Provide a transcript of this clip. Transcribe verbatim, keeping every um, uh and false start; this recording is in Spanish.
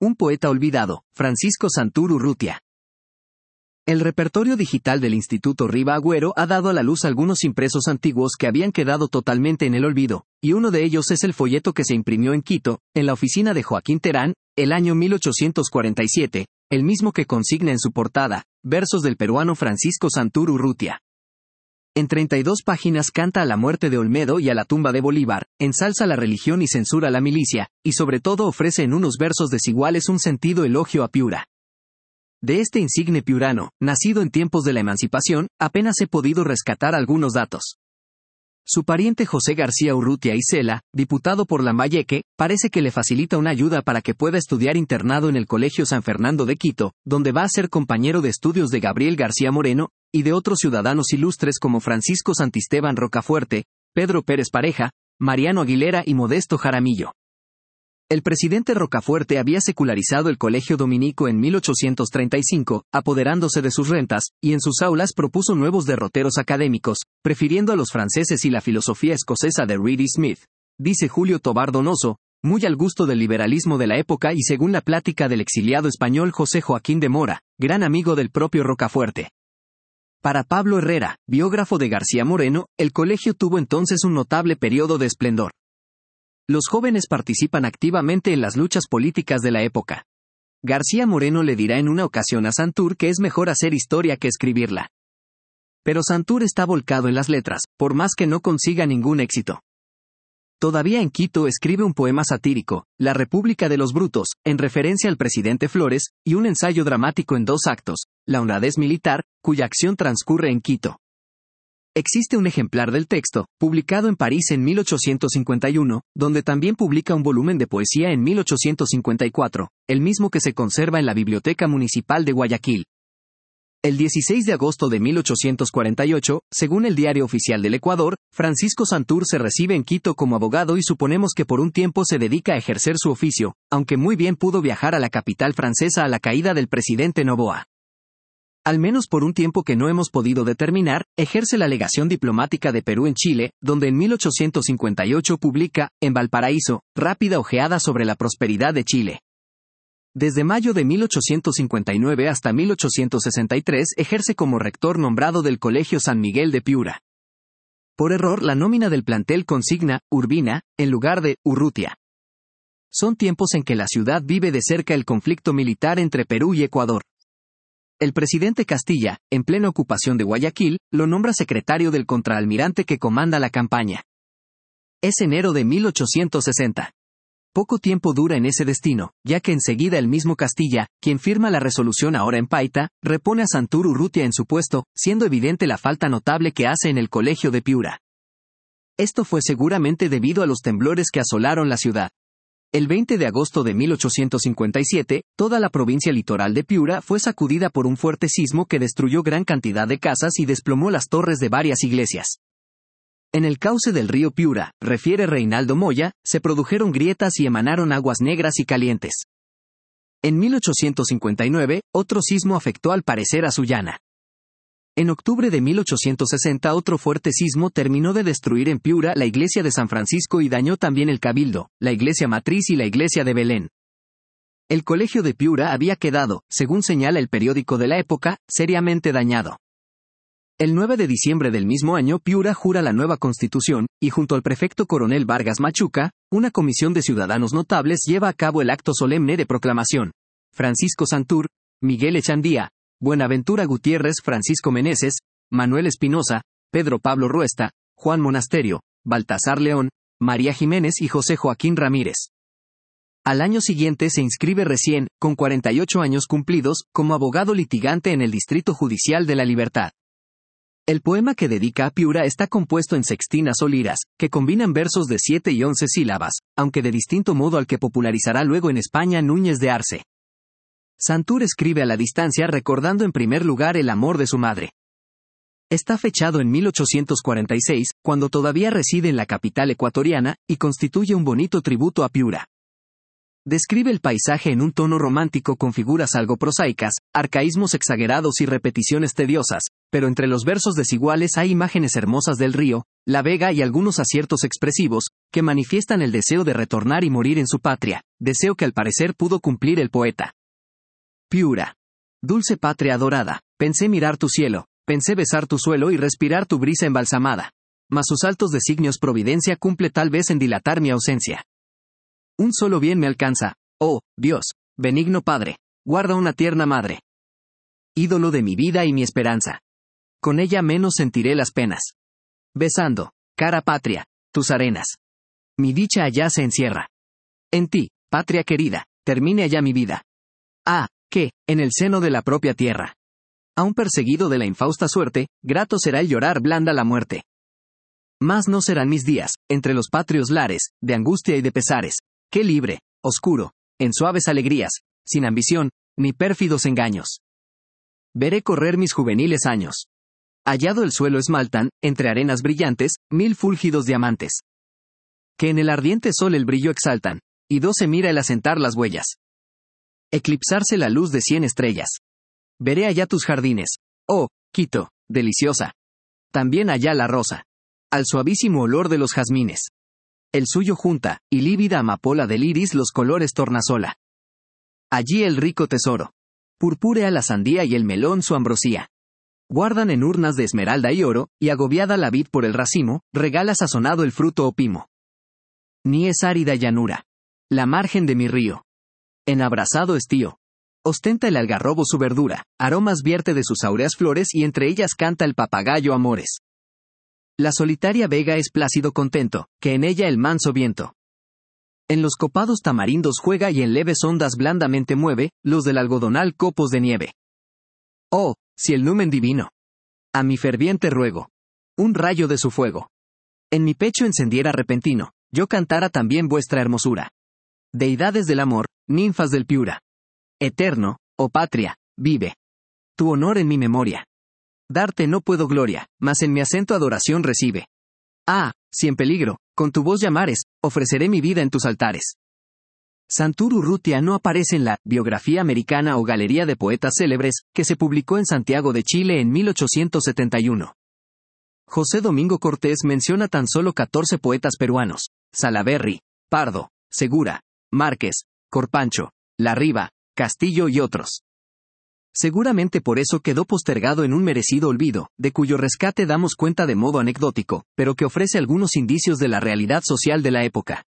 un poeta olvidado, Francisco Santur Urrutia. El repertorio digital del Instituto Riva Agüero ha dado a la luz algunos impresos antiguos que habían quedado totalmente en el olvido, y uno de ellos es el folleto que se imprimió en Quito, en la oficina de Joaquín Terán, el año mil ochocientos cuarenta y siete, el mismo que consigna en su portada, versos del peruano Francisco Santur Urrutia. En treinta y dos páginas canta a la muerte de Olmedo y a la tumba de Bolívar, ensalza la religión y censura a la milicia, y sobre todo ofrece en unos versos desiguales un sentido elogio a Piura. De este insigne piurano, nacido en tiempos de la emancipación, apenas he podido rescatar algunos datos. Su pariente José García Urrutia y Cela, diputado por Lambayeque, parece que le facilita una ayuda para que pueda estudiar internado en el Colegio San Fernando de Quito, donde va a ser compañero de estudios de Gabriel García Moreno, y de otros ciudadanos ilustres como Francisco Santisteban Rocafuerte, Pedro Pérez Pareja, Mariano Aguilera y Modesto Jaramillo. El presidente Rocafuerte había secularizado el colegio dominico en mil ochocientos treinta y cinco, apoderándose de sus rentas, y en sus aulas propuso nuevos derroteros académicos, prefiriendo a los franceses y la filosofía escocesa de Reed y Smith. Dice Julio Tobar Donoso, muy al gusto del liberalismo de la época y según la plática del exiliado español José Joaquín de Mora, gran amigo del propio Rocafuerte. Para Pablo Herrera, biógrafo de García Moreno, el colegio tuvo entonces un notable periodo de esplendor. Los jóvenes participan activamente en las luchas políticas de la época. García Moreno le dirá en una ocasión a Santur que es mejor hacer historia que escribirla. Pero Santur está volcado en las letras, por más que no consiga ningún éxito. Todavía en Quito escribe un poema satírico, La República de los Brutos, en referencia al presidente Flores, y un ensayo dramático en dos actos, La honradez militar, cuya acción transcurre en Quito. Existe un ejemplar del texto, publicado en París en mil ochocientos cincuenta y uno, donde también publica un volumen de poesía en mil ochocientos cincuenta y cuatro, el mismo que se conserva en la Biblioteca Municipal de Guayaquil. El dieciséis de agosto de mil ochocientos cuarenta y ocho, según el Diario Oficial del Ecuador, Francisco Santur se recibe en Quito como abogado y suponemos que por un tiempo se dedica a ejercer su oficio, aunque muy bien pudo viajar a la capital francesa a la caída del presidente Noboa. Al menos por un tiempo que no hemos podido determinar, ejerce la legación diplomática de Perú en Chile, donde en mil ochocientos cincuenta y ocho publica, en Valparaíso, Rápida ojeada sobre la prosperidad de Chile. Desde mayo de mil ochocientos cincuenta y nueve hasta mil ochocientos sesenta y tres ejerce como rector nombrado del Colegio San Miguel de Piura. Por error la nómina del plantel consigna, Urbina, en lugar de, Urrutia. Son tiempos en que la ciudad vive de cerca el conflicto militar entre Perú y Ecuador. El presidente Castilla, en plena ocupación de Guayaquil, lo nombra secretario del contraalmirante que comanda la campaña. Es enero de mil ochocientos sesenta. Poco tiempo dura en ese destino, ya que enseguida el mismo Castilla, quien firma la resolución ahora en Paita, repone a Santur Urrutia en su puesto, siendo evidente la falta notable que hace en el colegio de Piura. Esto fue seguramente debido a los temblores que asolaron la ciudad. El veinte de agosto de mil ochocientos cincuenta y siete, toda la provincia litoral de Piura fue sacudida por un fuerte sismo que destruyó gran cantidad de casas y desplomó las torres de varias iglesias. En el cauce del río Piura, refiere Reinaldo Moya, se produjeron grietas y emanaron aguas negras y calientes. En mil ochocientos cincuenta y nueve, otro sismo afectó al parecer a Sullana. En octubre de mil ochocientos sesenta otro fuerte sismo terminó de destruir en Piura la iglesia de San Francisco y dañó también el Cabildo, la iglesia matriz y la iglesia de Belén. El colegio de Piura había quedado, según señala el periódico de la época, seriamente dañado. El nueve de diciembre del mismo año Piura jura la nueva constitución, y junto al prefecto coronel Vargas Machuca, una comisión de ciudadanos notables lleva a cabo el acto solemne de proclamación. Francisco Santur, Miguel Echandía, Buenaventura Gutiérrez, Francisco Meneses, Manuel Espinosa, Pedro Pablo Ruesta, Juan Monasterio, Baltasar León, María Jiménez y José Joaquín Ramírez. Al año siguiente se inscribe recién, con cuarenta y ocho años cumplidos, como abogado litigante en el Distrito Judicial de La Libertad. El poema que dedica a Piura está compuesto en sextinas o liras, que combinan versos de siete y once sílabas, aunque de distinto modo al que popularizará luego en España Núñez de Arce. Santur escribe a la distancia recordando en primer lugar el amor de su madre. Está fechado en mil ochocientos cuarenta y seis, cuando todavía reside en la capital ecuatoriana, y constituye un bonito tributo a Piura. Describe el paisaje en un tono romántico con figuras algo prosaicas, arcaísmos exagerados y repeticiones tediosas, pero entre los versos desiguales hay imágenes hermosas del río, la vega y algunos aciertos expresivos, que manifiestan el deseo de retornar y morir en su patria, deseo que al parecer pudo cumplir el poeta. Piura. Dulce patria adorada, pensé mirar tu cielo, pensé besar tu suelo y respirar tu brisa embalsamada. Mas sus altos designios providencia cumple tal vez en dilatar mi ausencia. Un solo bien me alcanza, oh, Dios, benigno Padre, guarda una tierna madre. Ídolo de mi vida y mi esperanza. Con ella menos sentiré las penas. Besando, cara patria, tus arenas. Mi dicha allá se encierra. En ti, patria querida, termine allá mi vida. Ah, que, en el seno de la propia tierra. Aún perseguido de la infausta suerte, grato será el llorar blanda la muerte. Más no serán mis días, entre los patrios lares, de angustia y de pesares, que libre, oscuro, en suaves alegrías, sin ambición, ni pérfidos engaños. Veré correr mis juveniles años. Hallado el suelo esmaltan, entre arenas brillantes, mil fúlgidos diamantes. Que en el ardiente sol el brillo exaltan, y doce mira el asentar las huellas. Eclipsarse la luz de cien estrellas. Veré allá tus jardines, oh, Quito, deliciosa. También allá la rosa. Al suavísimo olor de los jazmines. El suyo junta, y lívida amapola del iris los colores tornasola. Allí el rico tesoro. Purpúrea la sandía y el melón su ambrosía. Guardan en urnas de esmeralda y oro, y agobiada la vid por el racimo, regala sazonado el fruto opimo. Ni es árida llanura. La margen de mi río. En abrasado estío. Ostenta el algarrobo su verdura, aromas vierte de sus áureas flores y entre ellas canta el papagayo amores. La solitaria vega es plácido contento, que en ella el manso viento. En los copados tamarindos juega y en leves ondas blandamente mueve, los del algodonal copos de nieve. Oh, si el numen divino. A mi ferviente ruego. Un rayo de su fuego. En mi pecho encendiera repentino, yo cantara también vuestra hermosura. Deidades del amor, ninfas del Piura. Eterno, oh patria, vive. Tu honor en mi memoria. Darte no puedo gloria, mas en mi acento adoración recibe. Ah, si en peligro, con tu voz llamares, ofreceré mi vida en tus altares. Santuru Urrutia no aparece en la Biografía Americana o Galería de Poetas Célebres, que se publicó en Santiago de Chile en mil ochocientos setenta y uno. José Domingo Cortés menciona tan solo catorce poetas peruanos: Salaverry, Pardo, Segura, Márquez, Corpancho, Larriba, Castillo y otros. Seguramente por eso quedó postergado en un merecido olvido, de cuyo rescate damos cuenta de modo anecdótico, pero que ofrece algunos indicios de la realidad social de la época.